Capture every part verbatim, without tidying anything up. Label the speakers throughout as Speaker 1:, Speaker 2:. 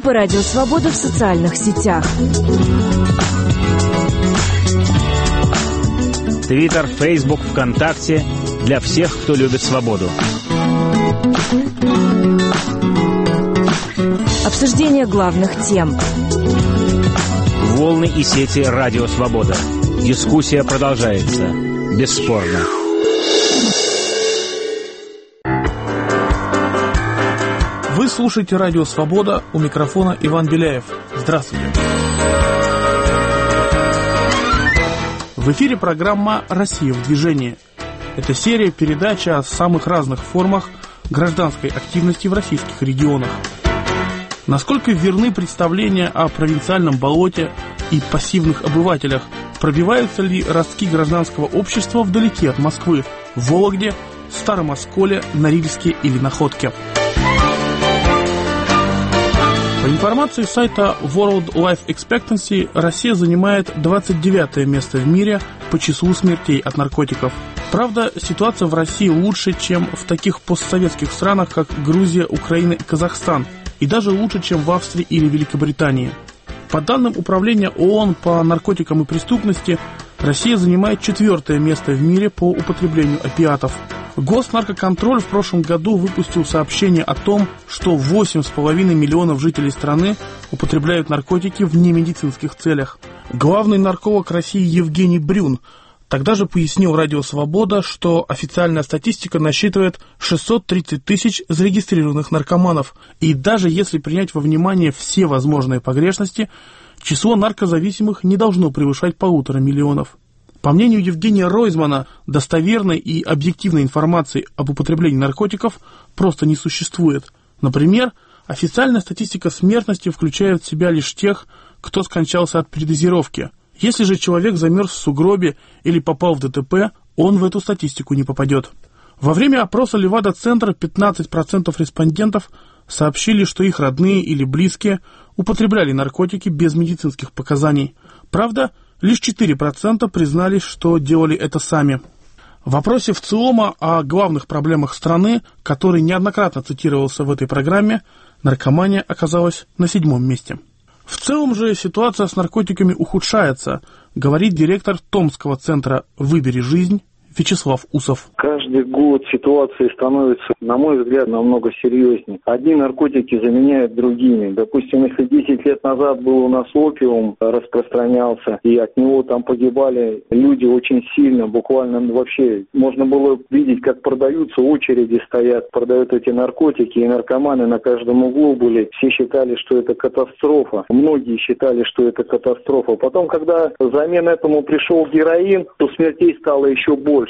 Speaker 1: Группа «Радио Свобода» в социальных сетях.
Speaker 2: Твиттер, Фейсбук, ВКонтакте для всех, кто любит свободу.
Speaker 1: Обсуждение главных тем.
Speaker 2: Волны и сети «Радио Свобода». Дискуссия продолжается. Бесспорно.
Speaker 3: Вы слушаете «Радио Свобода», у микрофона Иван Беляев. Здравствуйте. В эфире программа «Россия в движении». Это серия передач о самых разных формах гражданской активности в российских регионах. Насколько верны представления о провинциальном болоте и пассивных обывателях? Пробиваются ли ростки гражданского общества вдалеке от Москвы, в Вологде, Старом Осколе, Норильске или Находке? По информации сайта World Life Expectancy, Россия занимает двадцать девятое место в мире по числу смертей от наркотиков. Правда, ситуация в России лучше, чем в таких постсоветских странах, как Грузия, Украина и Казахстан, и даже лучше, чем в Австрии или Великобритании. По данным Управления ООН по наркотикам и преступности, Россия занимает четвертое место в мире по употреблению опиатов. Госнаркоконтроль в прошлом году выпустил сообщение о том, что восемь с половиной миллионов жителей страны употребляют наркотики в немедицинских целях. Главный нарколог России Евгений Брюн тогда же пояснил «Радио Свобода», что официальная статистика насчитывает шестьсот тридцать тысяч зарегистрированных наркоманов, и даже если принять во внимание все возможные погрешности, число наркозависимых не должно превышать полутора миллионов. По мнению Евгения Ройзмана, достоверной и объективной информации об употреблении наркотиков просто не существует. Например, официальная статистика смертности включает в себя лишь тех, кто скончался от передозировки. Если же человек замерз в сугробе или попал в ДТП, он в эту статистику не попадет. Во время опроса Левада-центра пятнадцать процентов респондентов сообщили, что их родные или близкие употребляли наркотики без медицинских показаний. Правда, лишь четыре процента признались, что делали это сами. В опросе ВЦИОМа о главных проблемах страны, который неоднократно цитировался в этой программе, наркомания оказалась на седьмом месте. В целом же ситуация с наркотиками ухудшается, говорит директор Томского центра «Выбери жизнь» Вячеслав Усов.
Speaker 4: Каждый год ситуация становится, на мой взгляд, намного серьезнее. Одни наркотики заменяют другими. Допустим, если десять лет назад был у нас опиум, распространялся, и от него там погибали люди очень сильно, буквально вообще можно было видеть, как продаются, очереди стоят, продают эти наркотики, и наркоманы на каждом углу были. Все считали, что это катастрофа. Многие считали, что это катастрофа. Потом, когда взамен этому пришел героин, то смертей стало еще больше.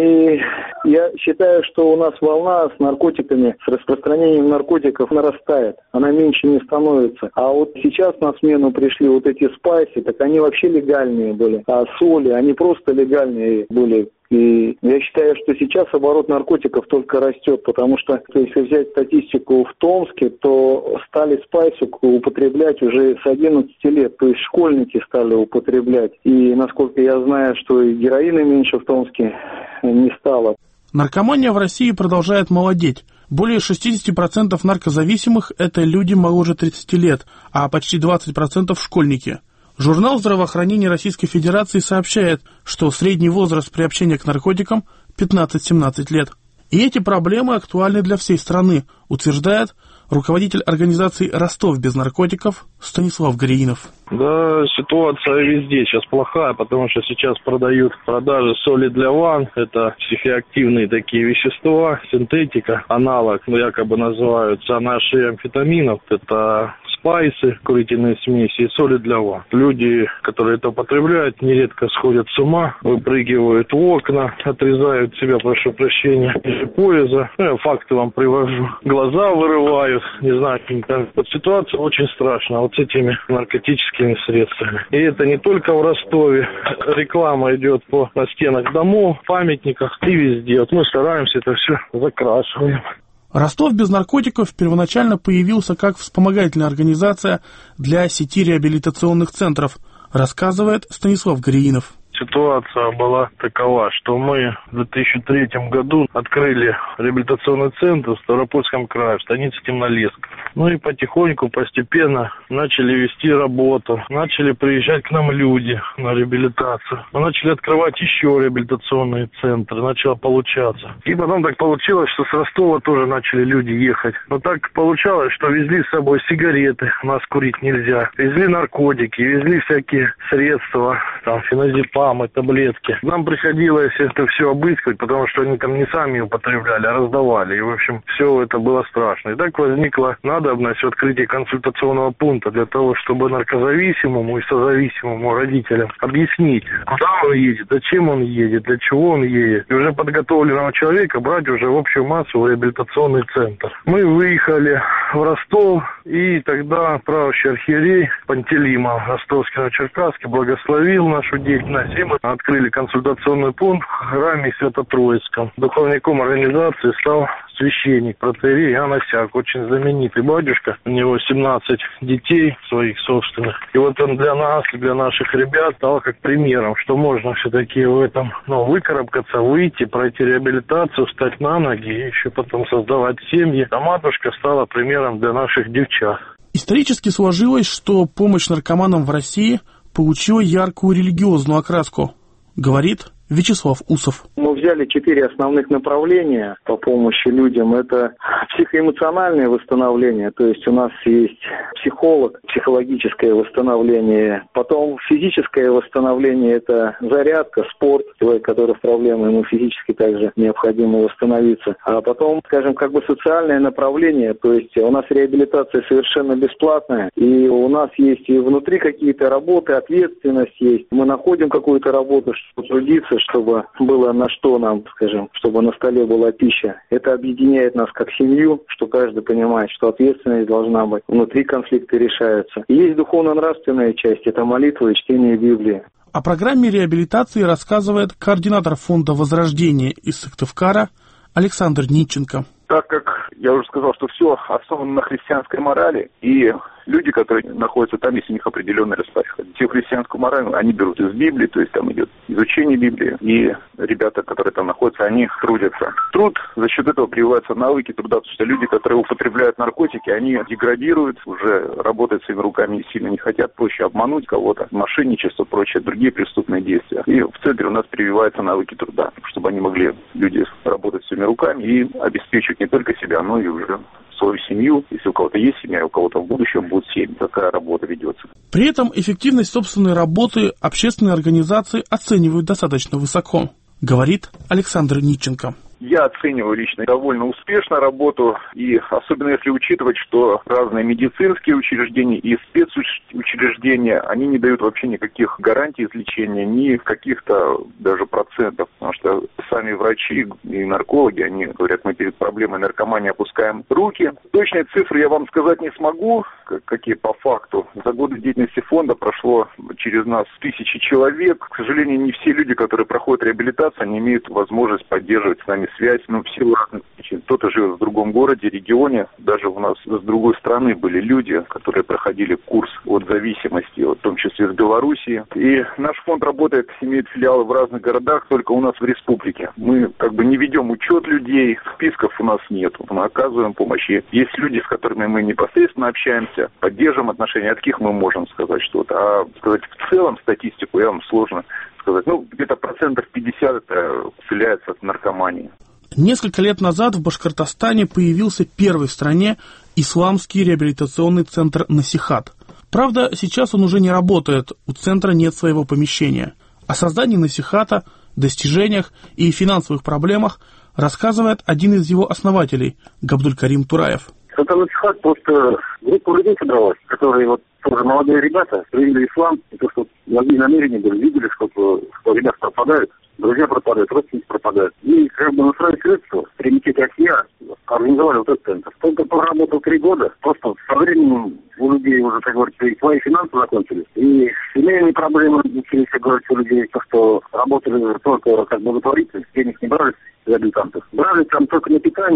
Speaker 4: И я считаю, что у нас волна с наркотиками, с распространением наркотиков нарастает. Она меньше не становится. А вот сейчас на смену пришли вот эти спайсы, так они вообще легальные были. А соли, они просто легальные были. И я считаю, что сейчас оборот наркотиков только растет, потому что, если взять статистику в Томске, то стали спайсы употреблять уже с одиннадцати лет, то есть школьники стали употреблять. И, насколько я знаю, что и героина меньше в Томске не стало.
Speaker 3: Наркомания в России продолжает молодеть. Более шестьдесят процентов наркозависимых – это люди моложе тридцати лет, а почти двадцать процентов – школьники. Журнал здравоохранения Российской Федерации сообщает, что средний возраст приобщения к наркотикам пятнадцать-семнадцать лет. И эти проблемы актуальны для всей страны, утверждает руководитель организации «Ростов без наркотиков» Станислав Гореинов.
Speaker 5: Да, ситуация везде сейчас плохая, потому что сейчас продают продажи соли для ванн. Это психоактивные такие вещества, синтетика, аналог, ну, якобы называются наши амфетаминов. Это спайсы, курительные смеси и соли для ванн. Люди, которые это употребляют, нередко сходят с ума, выпрыгивают в окна, отрезают себя, прошу прощения, ниже пояса. Ну, я факты вам привожу. Глаза вырывают, не знаю, вот ситуация очень страшная вот с этими наркотическими средствами. И это не только в Ростове. Реклама идет по на стенах домов, памятниках и везде. Вот мы стараемся это все закрашиваем.
Speaker 3: Ростов без наркотиков первоначально появился как вспомогательная организация для сети реабилитационных центров, рассказывает Станислав Гореинов.
Speaker 5: Ситуация была такова, что мы в две тысячи третьем году открыли реабилитационный центр в Ставропольском крае, в станице Темнолесска. Ну и потихоньку, постепенно начали вести работу. Начали приезжать к нам люди на реабилитацию. Мы начали открывать еще реабилитационные центры. Начало получаться. И потом так получилось, что с Ростова тоже начали люди ехать. Но так получалось, что везли с собой сигареты. У нас курить нельзя. Везли наркотики, везли всякие средства. Там феназепамы, таблетки. Нам приходилось это все обыскивать, потому что они там не сами употребляли, а раздавали. И, в общем, все это было страшно. И так возникла надобность в открытии консультационного пункта для того, чтобы наркозависимому и созависимому родителям объяснить, куда он едет, зачем он едет, для чего он едет. И уже подготовленного человека брать уже в общую массу в реабилитационный центр. Мы выехали в Ростов, и тогда правящий архиерей Пантелеймон Ростовский-на-Черкасский благословил нашу деятельность, и мы открыли консультационный пункт в храме Свято-Троицком. Духовником организации стал священник, протоиерей Иоанн Осяк, очень знаменитый батюшка. У него семнадцать детей своих собственных. И вот он для нас, для наших ребят стал как примером, что можно все-таки в этом, ну, выкарабкаться, выйти, пройти реабилитацию, встать на ноги и еще потом создавать семьи. А матушка стала примером для наших девчат.
Speaker 3: Исторически сложилось, что помощь наркоманам в России получила яркую религиозную окраску, говорит Вячеслав Усов.
Speaker 4: Мы взяли четыре основных направления по помощи людям. Это психоэмоциональное восстановление, то есть у нас есть психолог, психологическое восстановление. Потом физическое восстановление – это зарядка, спорт. Человек, который в проблеме, ему физически также необходимо восстановиться. А потом, скажем, как бы социальное направление, то есть у нас реабилитация совершенно бесплатная, и у нас есть и внутри какие-то работы, ответственность есть. Мы находим какую-то работу, чтобы трудиться, чтобы было на что нам, скажем, чтобы на столе была пища. Это объединяет нас как семью, что каждый понимает, что ответственность должна быть. Внутри конфликты решаются. И есть духовно-нравственная часть, это молитва и чтение Библии.
Speaker 3: О программе реабилитации рассказывает координатор фонда «Возрождение» из Сыктывкара Александр Нитченко.
Speaker 6: Так как я уже сказал, что все основано на христианской морали, и люди, которые находятся там, есть у них определенный распорядок. Всю христианскую мораль они берут из Библии, то есть там идет изучение Библии, и ребята, которые там находятся, они трудятся. Труд за счет этого прививаются навыки труда, потому что люди, которые употребляют наркотики, они деградируют, уже работать своими руками сильно не хотят, проще обмануть кого-то, мошенничество, прочее, другие преступные действия. И в центре у нас прививаются навыки труда, чтобы они могли, люди, работать своими руками и обеспечивать не только себя, но и уже свою семью. Если у кого-то есть семья, у кого-то в будущем будет семья. Такая работа ведется.
Speaker 3: При этом эффективность собственной работы общественные организации оценивают достаточно высоко, говорит Александр Нитченко.
Speaker 6: Я оцениваю лично довольно успешно работу, и особенно если учитывать, что разные медицинские учреждения и спецучреждения, они не дают вообще никаких гарантий излечения, ни каких-то даже процентов, потому что сами врачи и наркологи, они говорят, мы перед проблемой наркомании опускаем руки. Точные цифры я вам сказать не смогу, какие по факту. За годы деятельности фонда прошло через нас тысячи человек. К сожалению, не все люди, которые проходят реабилитацию, они имеют возможность поддерживать с нами связь, но в силу разных причин. Кто-то живет в другом городе, регионе. Даже у нас с другой стороны были люди, которые проходили курс от зависимости, в том числе с Белоруссии. И наш фонд работает, имеет филиалы в разных городах, только у нас в республике. Мы как бы не ведем учет людей, списков у нас нет. Мы оказываем помощь. И есть люди, с которыми мы непосредственно общаемся, поддерживаем отношения, от каких мы можем сказать что-то. А сказать в целом статистику я вам сложно сказать. Ну, где-то процентов пятьдесят это уделяется от наркомании.
Speaker 3: Несколько лет назад в Башкортостане появился первый в стране исламский реабилитационный центр «Насихат». Правда, сейчас он уже не работает, у центра нет своего помещения. О создании «Насихата», достижениях и финансовых проблемах рассказывает один из его основателей, Габдулькарим Тураев.
Speaker 7: Это «Насихат» просто группа людей собралась, которые вот тоже молодые ребята приняли ислам, и то, что благие намерения были, видели, что, что ребята пропадают, друзья пропадают, родственники пропадают. И как бы на свои средства, примитив Россия, организовали вот этот центр. Только проработал три года, просто со временем у людей уже, как говорится, и свои финансы закончились, и семейные проблемы начались, как говорится, у людей, то, что работали только как благотворители, денег не брали, реабилитантов. Брали там только на питание,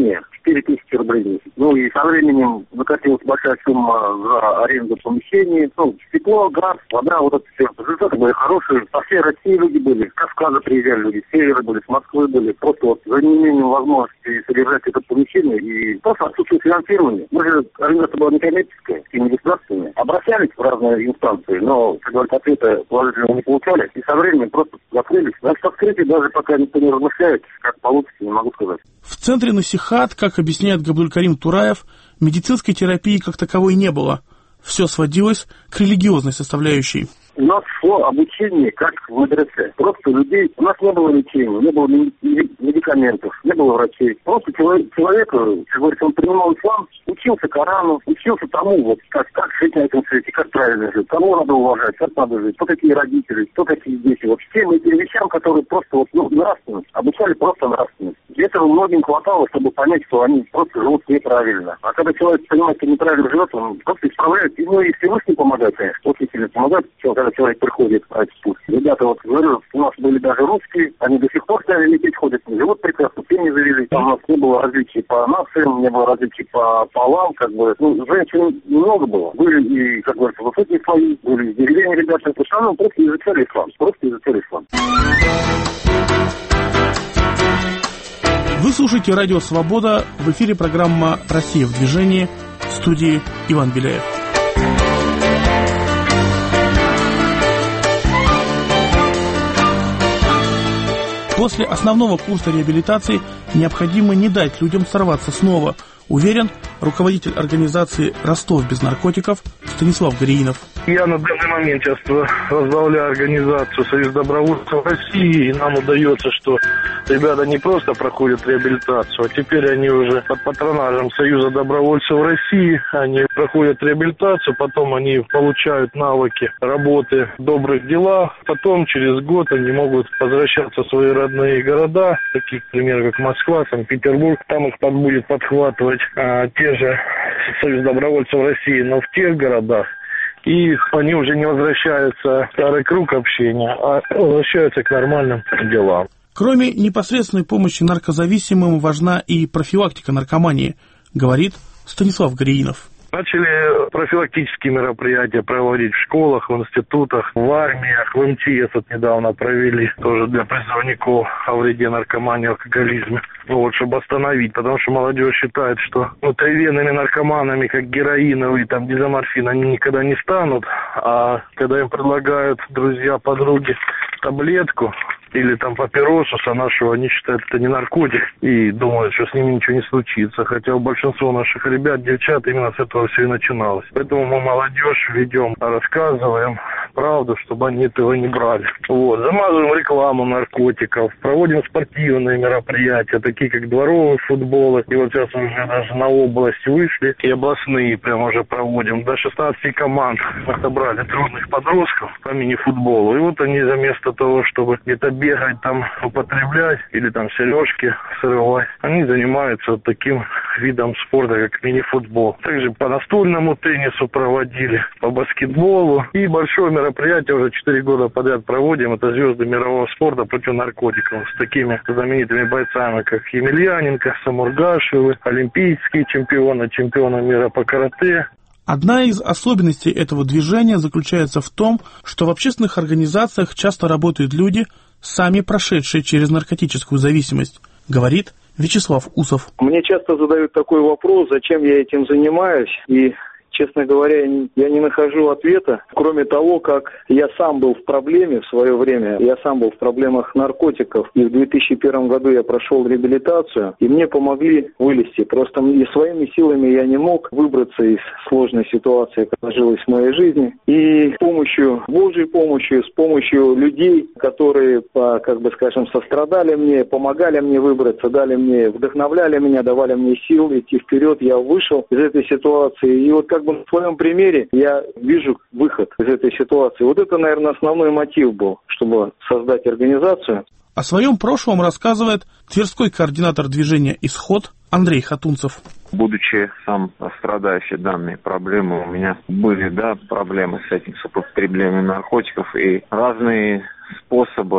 Speaker 7: четыре тысячи рублей в месяц. Ну и со временем накопилась большая сумма за аренду помещений. Ну, тепло, газ, вода, вот это все. Результаты были хорошие. Со всей России люди были, с Кавказа приезжали люди, с севера были, с Москвы были. Просто вот за неимением возможности содержать это помещение и просто отсутствие финансирования. Мы же, организация была некоммерческая, и не государственная. Обращались в разные инстанции, но, как говорят, ответа положительного не получали. И со временем просто закрылись. Значит, открытие даже пока никто не размышляет, как получится, не могу сказать.
Speaker 3: В центре Насихат, как объясняет Габдулькарим Тураев, медицинской терапии как таковой не было. Все сводилось к религиозной составляющей.
Speaker 7: У нас шло обучение как в медресе. Просто людей... У нас не было лечения, не было медикаментов, не было врачей. Просто человек, человек, как говорится, он принимал ислам, учился Корану, учился тому, вот, как, как жить на этом свете, как правильно жить, кого надо уважать, как надо жить, кто какие родители, кто какие дети. Вот всем этим вещам, которые просто вот, ну, нравственность, обучали просто нравственность. И этого многим хватало, чтобы понять, что они просто живут неправильно. А когда человек понимает, что неправильно живет, он просто исправляет. И, ну, и Всевышний помогает, конечно, очень сильно помогает, когда человек приходит на этот путь. Ребята, вот говорю, у нас были даже русские, они до сих пор стали лететь, ходят, живут прекрасно, семьи завели. Там у нас не было различий по нациям, не было различий по полам, как бы. Ну, женщин много было. Были и, как говорится, высокие слои, были из деревень ребята, в основном просто изучали ислам, просто изучали ислам.
Speaker 3: Вы слушаете «Радио Свобода», в эфире программа «Россия в движении», в студии Иван Беляев. После основного курса реабилитации необходимо не дать людям сорваться снова, уверен руководитель организации «Ростов без наркотиков» Станислав Гориинов.
Speaker 5: Я на данный момент сейчас возглавляю организацию «Союз добровольцев России», и нам удается, что ребята не просто проходят реабилитацию, а теперь они уже под патронажем Союза добровольцев России, они проходят реабилитацию, потом они получают навыки работы в добрых делах, потом через год они могут возвращаться в свои родные города, такие, к примеру, как Москва, Санкт-Петербург, там их будет подхватывать а, те же Союз добровольцев России, но в тех городах, и они уже не возвращаются в старый круг общения, а возвращаются к нормальным делам.
Speaker 3: Кроме непосредственной помощи наркозависимым важна и профилактика наркомании, говорит Станислав Гориинов.
Speaker 5: Начали профилактические мероприятия проводить в школах, в институтах, в армиях, в эм тэ эс вот недавно провели, тоже для призывников о вреде наркомании, алкоголизме, вот, чтобы остановить, потому что молодежь считает, что внутривенными наркоманами, как героиновый, там, дизоморфин, они никогда не станут, а когда им предлагают друзья, подруги таблетку или там папиросу нашу, они считают, это не наркотик, и думают, что с ними ничего не случится. Хотя у большинства наших ребят, девчат, именно с этого все и начиналось. Поэтому мы молодежь ведем, рассказываем правду, чтобы они этого не брали. Вот. Замазываем рекламу наркотиков, проводим спортивные мероприятия, такие как дворовые футболы. И вот сейчас уже даже на область вышли, и областные прямо уже проводим. До шестнадцати команд отобрали трудных подростков по мини-футболу. И вот они вместо того, чтобы где-то бегать там, употреблять или там сережки срывать, они занимаются вот таким видом спорта, как мини-футбол. Также по настольному теннису проводили, по баскетболу. И большое мероприятие уже четыре года подряд проводим. Это звезды мирового спорта против наркотиков. С такими знаменитыми бойцами, как Емельяненко, Самургашевы, олимпийские чемпионы, чемпионы мира по карате.
Speaker 3: Одна из особенностей этого движения заключается в том, что в общественных организациях часто работают люди, сами прошедшие через наркотическую зависимость, говорит Вячеслав Усов.
Speaker 4: Мне часто задают такой вопрос, зачем я этим занимаюсь, и, честно говоря, я не нахожу ответа, кроме того, как я сам был в проблеме в свое время, я сам был в проблемах наркотиков, и в две тысячи первом году я прошел реабилитацию, и мне помогли вылезти. Просто и своими силами я не мог выбраться из сложной ситуации, которая сложилась в моей жизни. И с помощью, Божьей помощью, с помощью людей, которые, по, как бы скажем, сострадали мне, помогали мне выбраться, дали мне, вдохновляли меня, давали мне сил идти вперед, я вышел из этой ситуации. И вот как бы на своем примере я вижу выход из этой ситуации. Вот это, наверное, основной мотив был, чтобы создать организацию.
Speaker 3: О своем прошлом рассказывает тверской координатор движения «Исход» Андрей Хатунцев.
Speaker 8: Будучи сам страдающий данной проблемой, у меня были, да, проблемы с этим, с употреблением наркотиков, и разные способы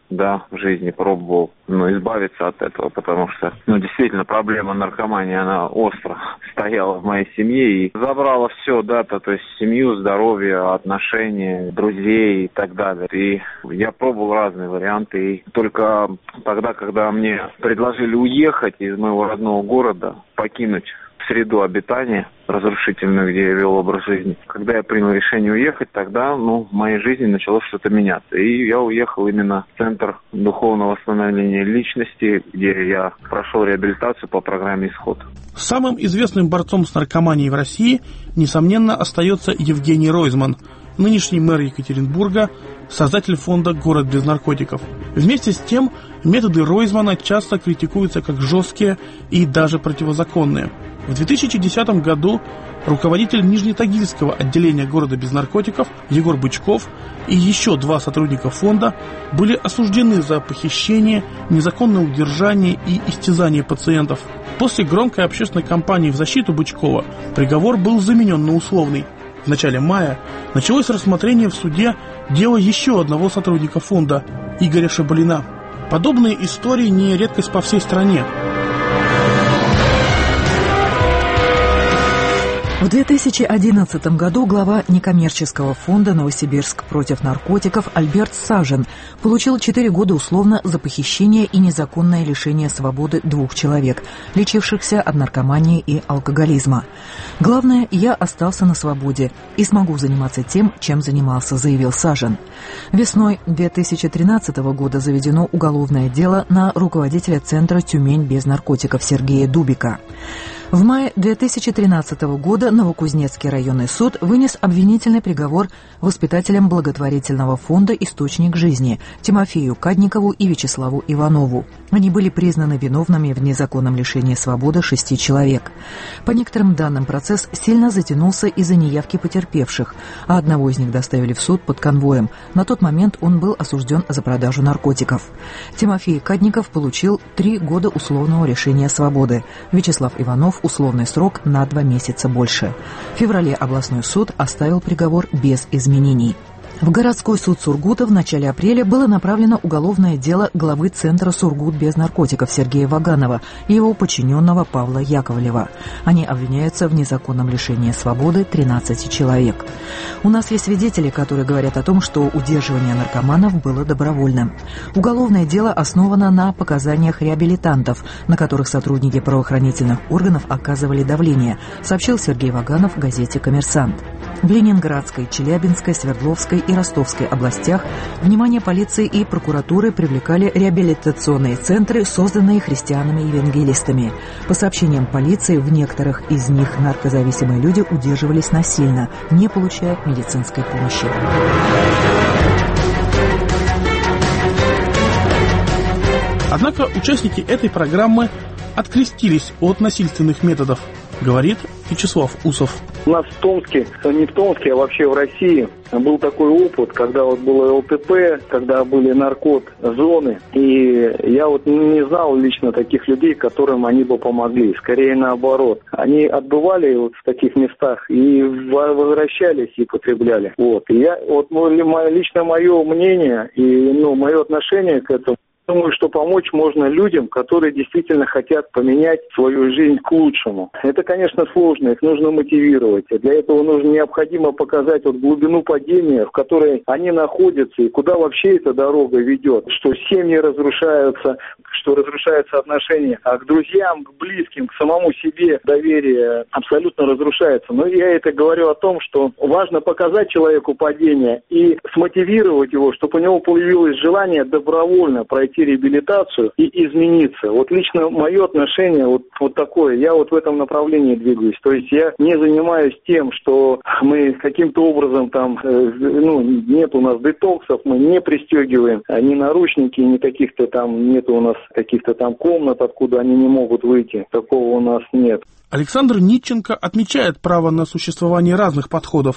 Speaker 8: да, в жизни пробовал, ну, избавиться от этого, потому что, ну, действительно, проблема наркомании, она остро стояла в моей семье и забрала все, да, то, то есть семью, здоровье, отношения, друзей и так далее. И я пробовал разные варианты, и только тогда, когда мне предложили уехать из моего родного города, покинуть среду обитания разрушительную, где я вел образ жизни. Когда я принял решение уехать, тогда, ну, в моей жизни началось что-то меняться. И я уехал именно в Центр духовного восстановления личности, где я прошел реабилитацию по программе «Исход».
Speaker 3: Самым известным борцом с наркоманией в России, несомненно, остается Евгений Ройзман, нынешний мэр Екатеринбурга, создатель фонда «Город без наркотиков». Вместе с тем, методы Ройзмана часто критикуются как жесткие и даже противозаконные. В две тысячи десятом году руководитель Нижнетагильского отделения «Города без наркотиков» Егор Бычков и еще два сотрудника фонда были осуждены за похищение, незаконное удержание и истязание пациентов. После громкой общественной кампании в защиту Бычкова приговор был заменен на условный. В начале мая началось рассмотрение в суде дела еще одного сотрудника фонда, Игоря Шабалина. Подобные истории не редкость по всей стране.
Speaker 9: В две тысячи одиннадцатом году глава некоммерческого фонда «Новосибирск против наркотиков» Альберт Сажин получил четыре года условно за похищение и незаконное лишение свободы двух человек, лечившихся от наркомании и алкоголизма. «Главное, я остался на свободе и смогу заниматься тем, чем занимался», — заявил Сажин. Весной две тысячи тринадцатого года заведено уголовное дело на руководителя Центра «Тюмень без наркотиков» Сергея Дубика. В мае две тысячи тринадцатого года Новокузнецкий районный суд вынес обвинительный приговор воспитателям благотворительного фонда «Источник жизни» Тимофею Кадникову и Вячеславу Иванову. Они были признаны виновными в незаконном лишении свободы шести человек. По некоторым данным, процесс сильно затянулся из-за неявки потерпевших, а одного из них доставили в суд под конвоем. На тот момент он был осужден за продажу наркотиков. Тимофей Кадников получил три года условного лишения свободы. Вячеслав Иванов условный срок на два месяца больше. В феврале областной суд оставил приговор без изменений. В городской суд Сургута в начале апреля было направлено уголовное дело главы Центра «Сургут без наркотиков» Сергея Ваганова и его подчиненного Павла Яковлева. Они обвиняются в незаконном лишении свободы тринадцати человек. У нас есть свидетели, которые говорят о том, что удерживание наркоманов было добровольным. Уголовное дело основано на показаниях реабилитантов, на которых сотрудники правоохранительных органов оказывали давление, сообщил Сергей Ваганов в газете «Коммерсант». В Ленинградской, Челябинской, Свердловской и Ростовской областях внимание полиции и прокуратуры привлекали реабилитационные центры, созданные христианами-евангелистами. По сообщениям полиции, в некоторых из них наркозависимые люди удерживались насильно, не получая медицинской помощи.
Speaker 3: Однако участники этой программы открестились от насильственных методов, говорит Вячеслав Усов.
Speaker 4: У нас в Томске, не в Томске, а вообще в России был такой опыт, когда вот было ЛТП, когда были наркот-зоны, и я вот не знал лично таких людей, которым они бы помогли, скорее наоборот. Они отбывали вот в таких местах и возвращались и потребляли. Вот. И я, вот лично мое мнение и ну, мое отношение к этому, думаю, что помочь можно людям, которые действительно хотят поменять свою жизнь к лучшему. Это, конечно, сложно, их нужно мотивировать. Для этого нужно необходимо показать вот глубину падения, в которой они находятся, и куда вообще эта дорога ведет. Что семьи разрушаются, что разрушаются отношения, а к друзьям, к близким, к самому себе доверие абсолютно разрушается. Но я это говорю о том, что важно показать человеку падение и смотивировать его, чтобы у него появилось желание добровольно пройти реабилитацию и измениться. Вот лично мое отношение вот, вот такое. Я вот в этом направлении двигаюсь. То есть я не занимаюсь тем, что мы каким-то образом там, э, ну, нет у нас детоксов, мы не пристегиваем ни наручники, ни каких-то там, нет у нас каких-то там комнат, откуда они не могут выйти. Такого у нас нет.
Speaker 3: Александр Нитченко отмечает право на существование разных подходов.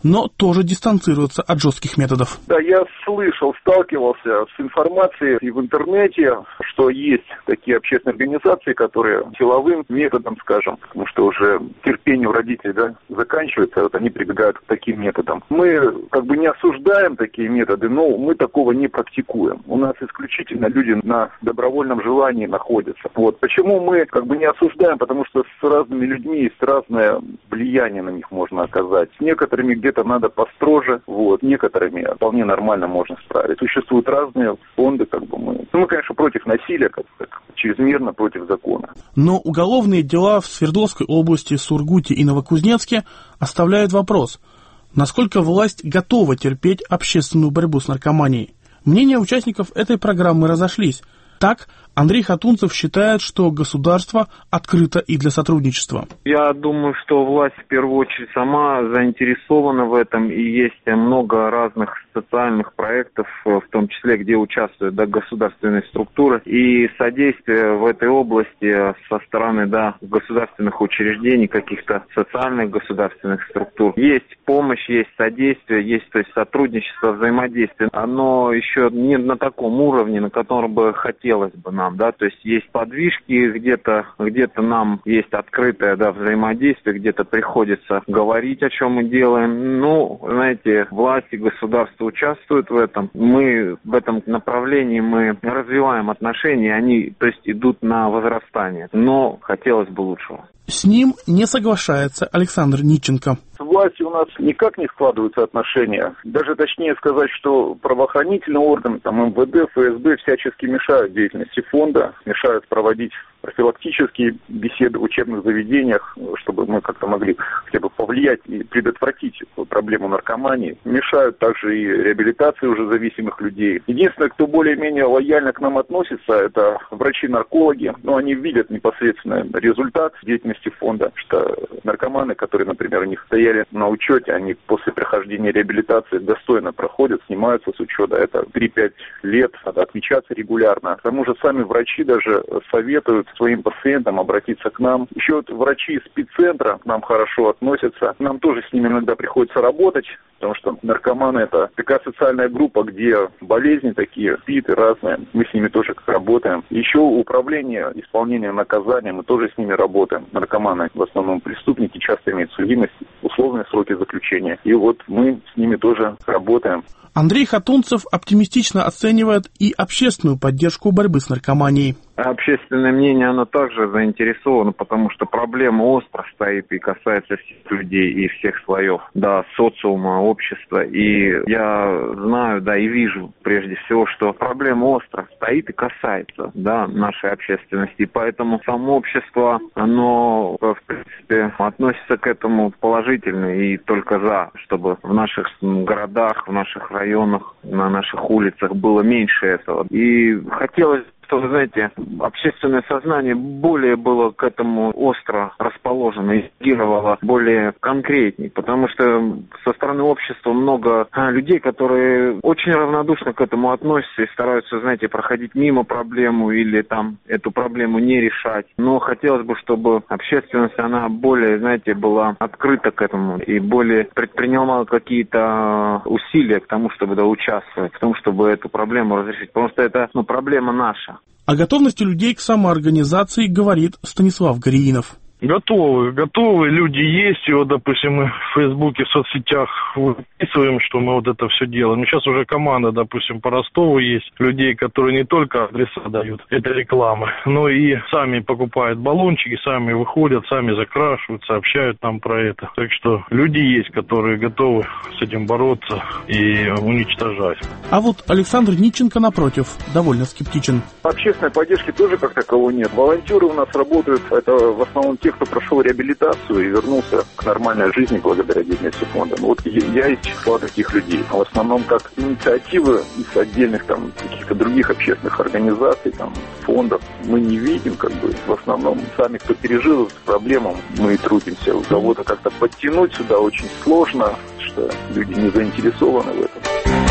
Speaker 3: но тоже дистанцируется от жестких методов.
Speaker 6: Да, я слышал, сталкивался с информацией и в интернете, что есть такие общественные организации, которые силовым методом, скажем, потому что уже терпение у родителей, да, заканчивается, вот они прибегают к таким методам. Мы как бы не осуждаем такие методы, но мы такого не практикуем. У нас исключительно люди на добровольном желании находятся. Вот. Почему мы как бы не осуждаем? Потому что с разными людьми есть разное влияние на них можно оказать. С некоторыми где-то надо построже, вот, некоторыми вполне нормально можно справиться. Существуют разные фонды, как бы мы. Ну, мы, конечно, против насилия, как, как чрезмерно против закона.
Speaker 3: Но уголовные дела в Свердловской области, Сургуте и Новокузнецке оставляют вопрос, насколько власть готова терпеть общественную борьбу с наркоманией. Мнения участников этой программы разошлись. Так, Андрей Хатунцев считает, что государство открыто и для сотрудничества.
Speaker 8: Я думаю, что власть в первую очередь сама заинтересована в этом, и есть много разных социальных проектов, в том числе, где участвуют, да, государственные структуры, и содействие в этой области со стороны, да, государственных учреждений, каких-то социальных государственных структур. Есть помощь, есть содействие, есть, то есть, сотрудничество, взаимодействие. Оно еще не на таком уровне, на котором бы хотелось бы нам. Да, то есть есть подвижки, где-то, где-то нам есть открытое, да, взаимодействие, где-то приходится говорить, о чем мы делаем. Ну, знаете, власть и государство участвуют в этом. Мы в этом направлении мы развиваем отношения, они, то есть, идут на возрастание. Но хотелось бы лучшего.
Speaker 3: С ним не соглашается Александр Нитченко.
Speaker 6: С властью у нас никак не складываются отношения. Даже точнее сказать, что правоохранительные органы, там эм вэ дэ, эф эс бэ всячески мешают деятельности фонда, мешают проводить профилактические беседы в учебных заведениях, чтобы мы как-то могли хотя бы повлиять и предотвратить проблему наркомании. Мешают также и реабилитации уже зависимых людей. Единственное, кто более-менее лояльно к нам относится, это врачи-наркологи. Но они видят непосредственно результат деятельности фонда, что наркоманы, которые, например, у них стояли на учете, они после прохождения реабилитации достойно проходят, снимаются с учета. Это три-пять лет, надо отмечаться регулярно. К тому же сами врачи даже советуют своим пациентам обратиться к нам. Еще вот врачи из спеццентра к нам хорошо относятся. Нам тоже с ними иногда приходится работать, потому что наркоманы — это такая социальная группа, где болезни такие, СПИД разные. Мы с ними тоже работаем. Еще управление исполнением наказания, мы тоже с ними работаем. Наркоманы в основном преступники, часто имеют судимость, условные сроки заключения. И вот мы с ними тоже работаем.
Speaker 3: Андрей Хатунцев оптимистично оценивает и общественную поддержку борьбы с наркоманией.
Speaker 8: Общественное мнение, оно также заинтересовано, потому что проблема остро стоит и касается всех людей и всех слоев, да, социума, общества. И я знаю, да, и вижу прежде всего, что проблема остро стоит и касается, да, нашей общественности. И поэтому само общество, оно, в принципе, относится к этому положительно и только за, чтобы в наших городах, в наших районах, на наших улицах было меньше этого. И хотелось, чтобы, знаете, общественное сознание более было к этому остро расположено и реагировало более конкретней, потому что со стороны общества много людей, которые очень равнодушно к этому относятся и стараются, знаете, проходить мимо проблему или там эту проблему не решать. Но хотелось бы, чтобы общественность, она более, знаете, была открыта к этому и более предпринимала какие-то усилия к тому, чтобы, да, участвовать, к тому, чтобы эту проблему разрешить, потому что это, ну, проблема наша.
Speaker 3: О готовности людей к самоорганизации говорит Станислав Гориинов.
Speaker 5: Готовы, готовы, люди есть, и вот, допустим, мы в Фейсбуке, в соцсетях выписываем, что мы вот это все делаем. Ну, сейчас уже команда, допустим, по Ростову есть, людей, которые не только адреса дают, это реклама, но и сами покупают баллончики, сами выходят, сами закрашивают, сообщают нам про это. Так что люди есть, которые готовы с этим бороться и уничтожать.
Speaker 3: А вот Александр Нитченко, напротив, довольно скептичен.
Speaker 6: Общественной поддержки тоже как таковой нет. Волонтеры у нас работают, это в основном те, кто прошел реабилитацию и вернулся к нормальной жизни благодаря деятельности фонда. Ну, вот я из числа таких людей. А в основном как инициативы из отдельных там каких-то других общественных организаций, там, фондов мы не видим, как бы. В основном сами, кто пережил эту проблему, мы трудимся. У кого-то как-то подтянуть сюда очень сложно, что люди не заинтересованы в этом.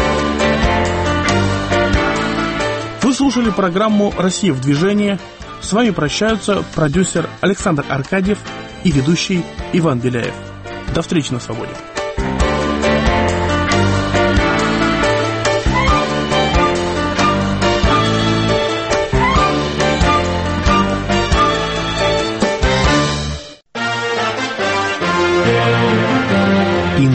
Speaker 3: Вы слушали программу «Россия в движении». С вами прощаются продюсер Александр Аркадьев и ведущий Иван Беляев. До встречи на свободе.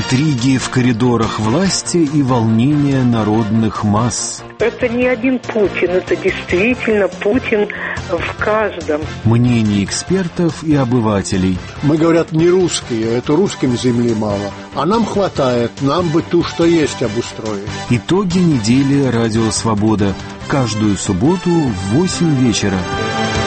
Speaker 10: Интриги в коридорах власти и волнения народных масс.
Speaker 11: Это не один Путин, это действительно Путин в каждом.
Speaker 10: Мнения экспертов и обывателей.
Speaker 12: Мы, говорят, не русские, это русским земли мало. А нам хватает, нам бы ту, что есть, обустроить.
Speaker 10: Итоги недели «Радио Свобода». Каждую субботу в восемь вечера.